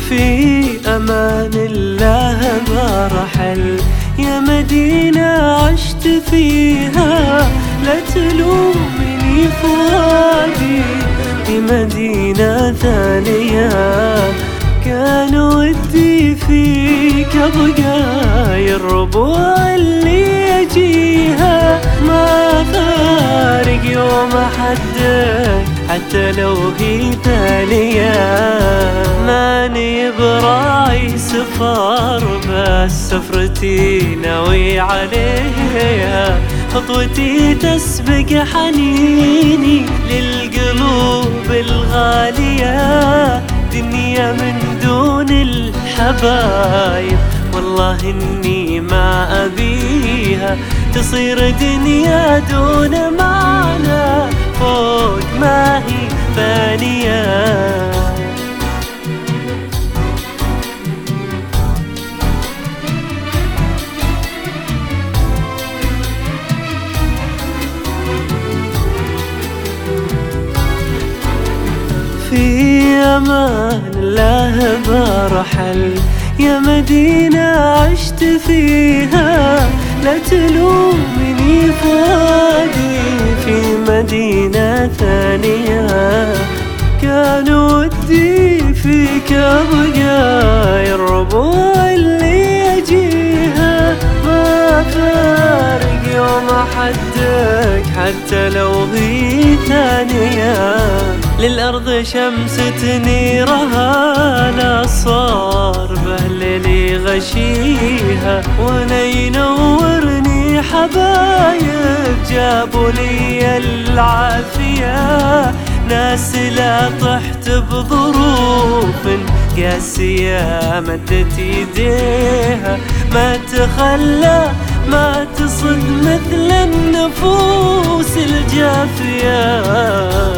في أمان الله برحل يا مدينة عشت فيها، لا تلومني فؤادي في مدينة ثانية. كان ودي فيك أبقى يا الربوع اللي يجيها، ما فارق يوم أحدك حتى لو هي ثانية. ماني براعي سفر بس سفرتي ناوي عليها، خطوتي تسبق حنيني للقلوب الغالية. دنيا من دون الحبايب والله إني ما أبيها، تصير دنيا دون معنى فوق ما هي فانية. في أمان الله برحل يا مدينة عشت فيها، لا تلومني فؤادي في مدينة ثانية. كان ودي فيك أبقى يا الربوع اللي يجيها، ما فارق يوم أحدك حتى لو هي ثانية. للأرض شمس تنيرها لا صار بهللي غشيها، وانا ينورني حبايب جابوا لي العافية. ناس لا طحت بظروف قاسية مدت يديها، ما تخلى ما تصد مثل النفوس الجافية.